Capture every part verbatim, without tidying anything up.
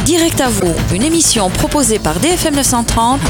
Direct à vous, une émission proposée par D F M neuf cent trente.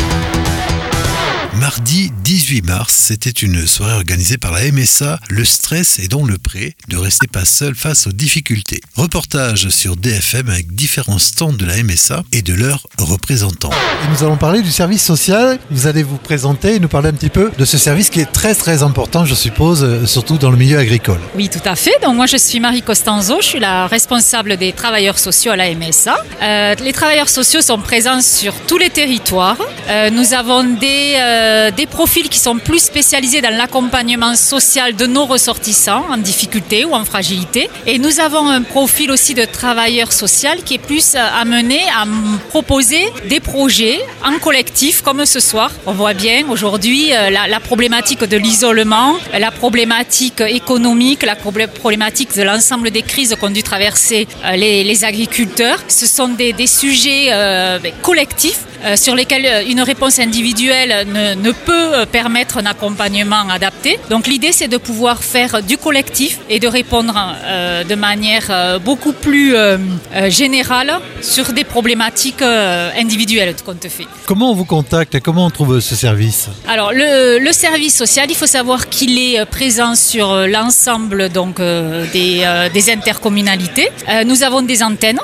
Mardi dix-huit mars, c'était une soirée organisée par la M S A, le stress et donc le prêt de rester pas seul face aux difficultés. Reportage sur D F M avec différents stands de la M S A et de leurs représentants. Et nous allons parler du service social. Vous allez vous présenter et nous parler un petit peu de ce service qui est très très important, je suppose, surtout dans le milieu agricole. Oui, tout à fait. Donc moi je suis Marie Costanzo, je suis la responsable des travailleurs sociaux à la M S A. Euh, les travailleurs sociaux sont présents sur tous les territoires. Euh, nous avons des... Euh, des profils qui sont plus spécialisés dans l'accompagnement social de nos ressortissants en difficulté ou en fragilité. Et nous avons un profil aussi de travailleur social qui est plus amené à proposer des projets en collectif comme ce soir. On voit bien aujourd'hui la, la problématique de l'isolement, la problématique économique, la problématique de l'ensemble des crises qu'ont dû traverser les, les agriculteurs. Ce sont des, des sujets euh, collectifs Euh, sur lesquels une réponse individuelle ne, ne peut permettre un accompagnement adapté. Donc l'idée, c'est de pouvoir faire du collectif et de répondre euh, de manière euh, beaucoup plus euh, euh, générale sur des problématiques euh, individuelles qu'on te fait. Comment on vous contacte et comment on trouve ce service ? Alors le, le service social, il faut savoir qu'il est présent sur l'ensemble donc, euh, des, euh, des intercommunalités. Euh, nous avons des antennes.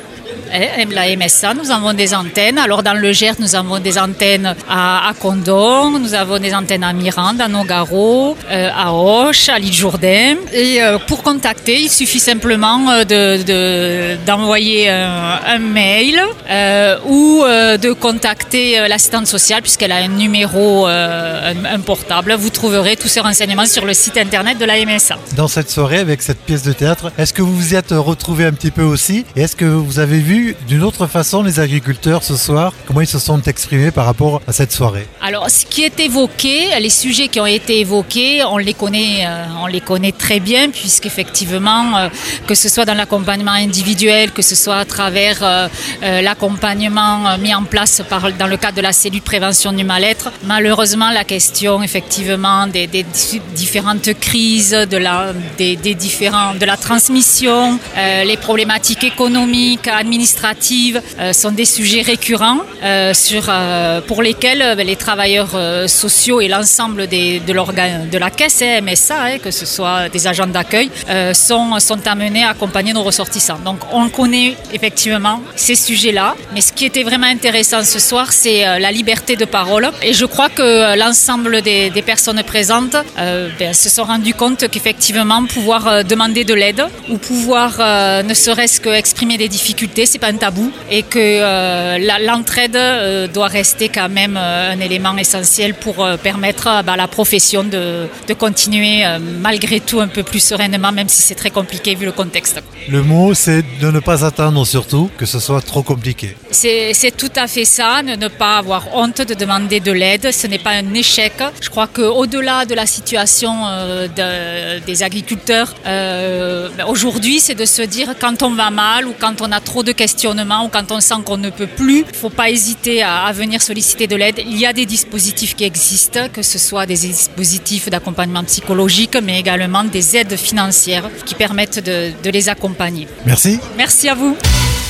La M S A, nous avons des antennes. Alors dans le Gers, nous avons des antennes à, à Condom, nous avons des antennes à Mirande, à Nogaro, euh, à Auch, à l'île Jourdain. Et euh, pour contacter, il suffit simplement de, de, d'envoyer un, un mail euh, ou euh, de contacter l'assistante sociale puisqu'elle a un numéro, euh, un, un portable. Vous trouverez tous ces renseignements sur le site internet de la M S A. Dans cette soirée, avec cette pièce de théâtre, est-ce que vous vous y êtes retrouvés un petit peu aussi ? Et est-ce que vous avez vu d'une autre façon les agriculteurs ce soir, comment ils se sont exprimés par rapport à cette soirée? Alors ce qui est évoqué, les sujets qui ont été évoqués, on les connaît, euh, on les connaît très bien puisqu'effectivement euh, que ce soit dans l'accompagnement individuel, que ce soit à travers euh, euh, l'accompagnement mis en place par, dans le cadre de la cellule prévention du mal-être, malheureusement la question effectivement des, des différentes crises, de la, des, des différents, de la transmission, euh, les problématiques économiques, administratives, Euh, sont des sujets récurrents euh, sur, euh, pour lesquels euh, les travailleurs euh, sociaux et l'ensemble des, de, de la caisse hein, M S A, hein, que ce soit des agents d'accueil, euh, sont, sont amenés à accompagner nos ressortissants. Donc on connaît effectivement ces sujets-là, mais ce qui était vraiment intéressant ce soir, c'est euh, la liberté de parole. Et je crois que euh, l'ensemble des, des personnes présentes euh, ben, se sont rendues compte qu'effectivement pouvoir euh, demander de l'aide ou pouvoir euh, ne serait-ce qu'exprimer des difficultés, c'est pas un tabou et que euh, la, l'entraide euh, doit rester quand même euh, un élément essentiel pour euh, permettre euh, bah, à la profession de, de continuer euh, malgré tout un peu plus sereinement, même si c'est très compliqué vu le contexte. Le mot, c'est de ne pas attendre surtout que ce soit trop compliqué. C'est, c'est tout à fait ça, ne, ne pas avoir honte de demander de l'aide, ce n'est pas un échec. Je crois qu'au-delà de la situation euh, de, des agriculteurs, euh, aujourd'hui, c'est de se dire quand on va mal ou quand on a trop de questionnements ou quand on sent qu'on ne peut plus, il ne faut pas hésiter à, à venir solliciter de l'aide. Il y a des dispositifs qui existent, que ce soit des dispositifs d'accompagnement psychologique, mais également des aides financières qui permettent de, de les accompagner. Merci. Merci à vous.